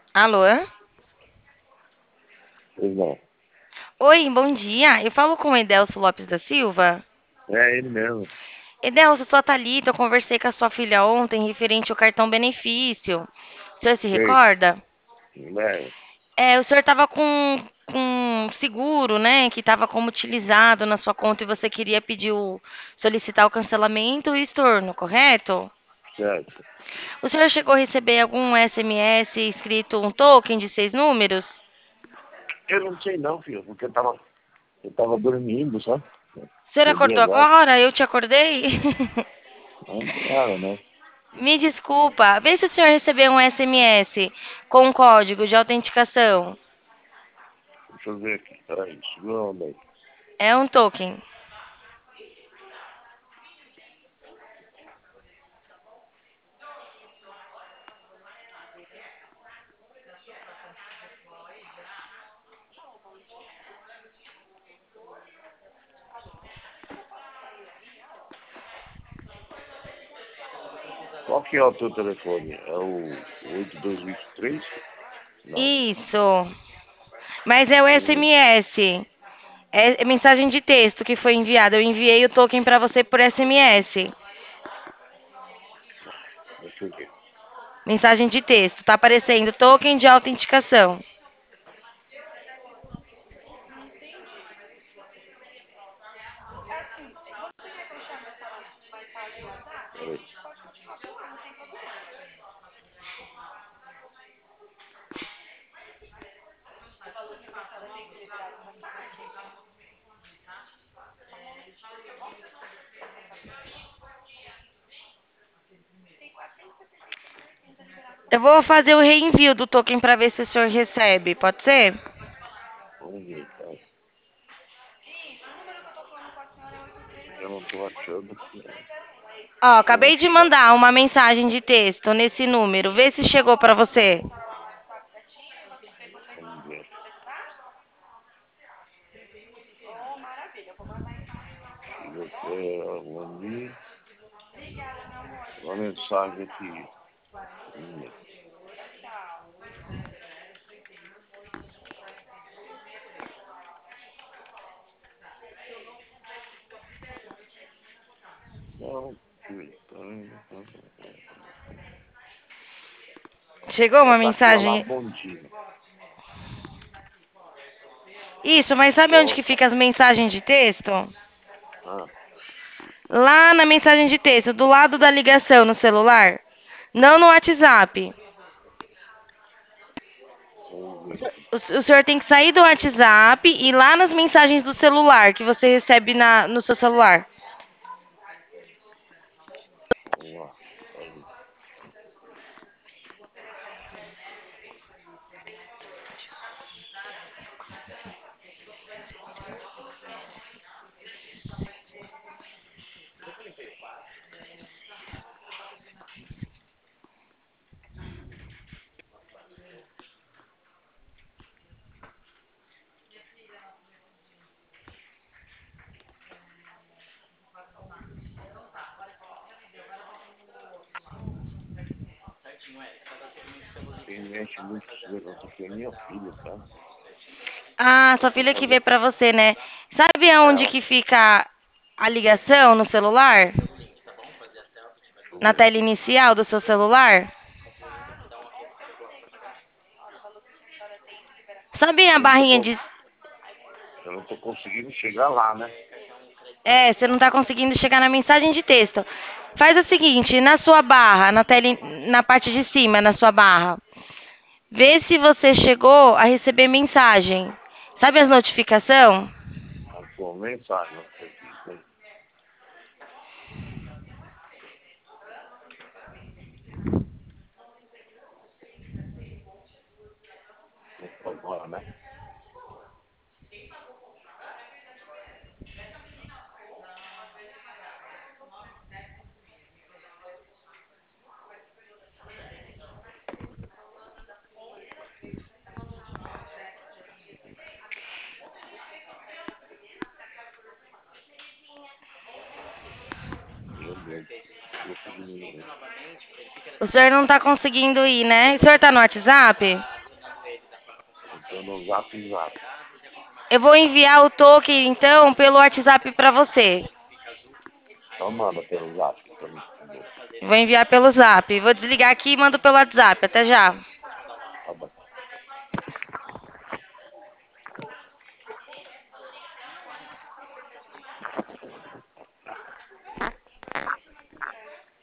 Alô? Pois não. Oi, bom dia. Eu falo com o Edelso Lopes da Silva. É ele mesmo. Edelso, sou a Thalita. Eu conversei com a sua filha ontem referente ao cartão benefício. O senhor se Sei. recorda? É, O senhor estava com seguro, né? Que estava como utilizado na sua conta e você queria solicitar o cancelamento e estorno, correto? certo. O senhor chegou a receber algum SMS escrito um token de 6 números? Eu não sei não, filho, porque eu tava dormindo, sabe? O senhor Acordei acordou agora. agora? Eu te acordei? Não, claro, né? Me desculpa. Vê se o senhor recebeu um SMS com um código de autenticação. Deixa eu ver aqui. Peraí, segura onda aí. É um token. Qual que é o teu telefone? É o 8223? Não. Isso. Mas é o Hum, SMS. É mensagem de texto que foi enviada. Eu enviei o token para você por SMS. deixa eu ver. Mensagem de texto. Tá aparecendo token de autenticação. Peraí. Eu vou fazer o reenvio do token para ver se o senhor recebe. Pode ser? Vamos ver, cara. Eu não tô achando aqui. Ó, Eu vou acabei de te dar. mandar uma mensagem de texto nesse número. Vê se chegou para você. Vamos ver. Deixa eu ver. Vamos ver. Uma mensagem aqui. Vamos ver. Não. Chegou Só uma tá aqui, ó, lá, mensagem. bom dia. Isso, mas sabe onde Ó, que fica as mensagens de texto? ah, Lá na mensagem de texto, do lado da ligação no celular. Não no WhatsApp. vamos ver. O senhor tem que sair do WhatsApp e ir lá nas mensagens do celular que você recebe no seu celular. Vamos lá. Aí. Quem mexe muito com esse negócio aqui é minha filha, sabe? Ah, Ela sua tá filha que vê fazendo. pra você, né? Sabe aonde Ela. que fica a ligação no celular? Deixa eu Na ver tela aqui. inicial do seu celular? Sabe a Eu não tô, barrinha con- de. eu não tô conseguindo chegar lá, né? Você não tá conseguindo chegar na mensagem de texto. Faz o seguinte, na sua barra, na parte de cima, na sua barra, vê se você chegou a receber mensagem. Sabe as notificações? A sua mensagem, não sei aqui. Agora, né? Meu Deus. Deixa eu diminuir. O senhor não tá conseguindo ir, né? O senhor tá no WhatsApp? no Zap Zap. Eu vou enviar o token, então, pelo WhatsApp para você. Então manda pelo Zap pra mim. Vou enviar pelo Zap. Vou desligar aqui e mando pelo WhatsApp. Até já.